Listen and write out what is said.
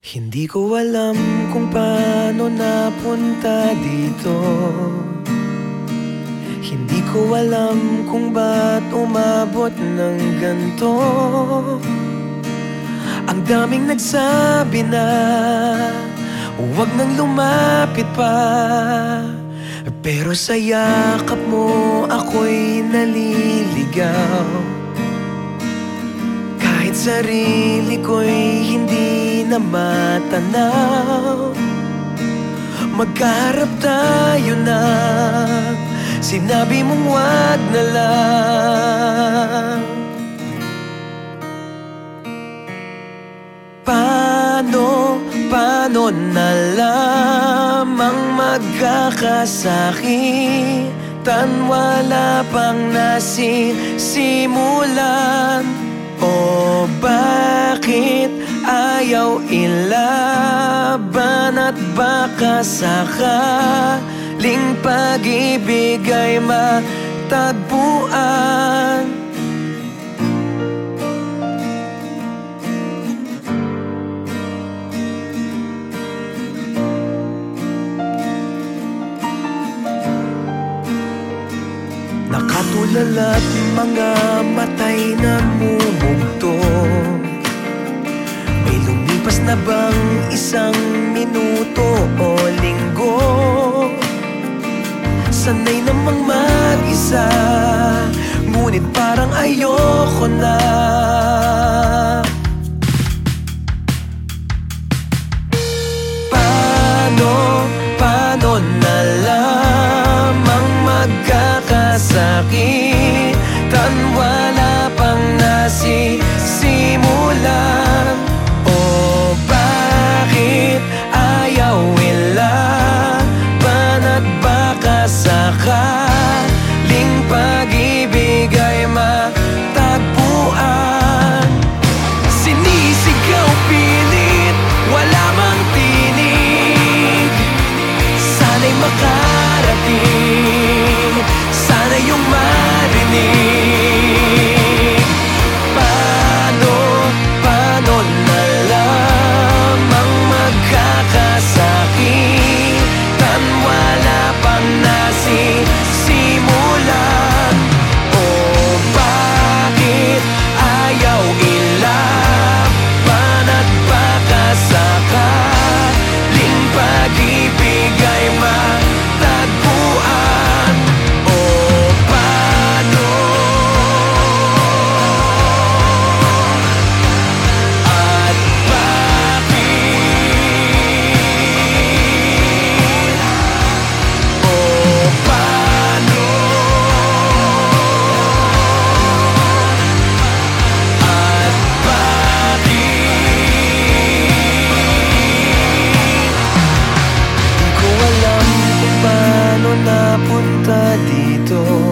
Hindi ko alam kung paano napunta dito. Hindi ko alam kung ba't umabot ng ganito. Ang daming nagsabi na huwag nang lumapit pa, pero sa yakap mo ako'y naliligaw. Kahit sarili ko'y hindi na matanaw, magkaharap tayo na sinabi mong wag na lang. Paano na lamang magkakasakitan, wala pang nasisimulan? O bakit ayaw ilaban at baka sakaling pag-ibig ay matagpuan? Nakatulala't mga matay na mumugto. May lumipas na bang isang minuto o linggo? Sanay namang mag-isa, ngunit parang ayoko na. Paano na lamang magkakasakitan, wala pang nasisimulan? O bakit ayaw ilaban at baka sakaling pag-ibig ay matagpuan? Sinisigaw pilit, wala mang tinig. Sana'y makarating, sana yung marinig. Paano na lamang magkakasakitan, wala pang nasisimulan? O bakit ayaw ilaban at baka sakaling pag-ibig ay matagpuan? O paano at bakit? O paano at bakit? Di ko alam kung paano napunta dito.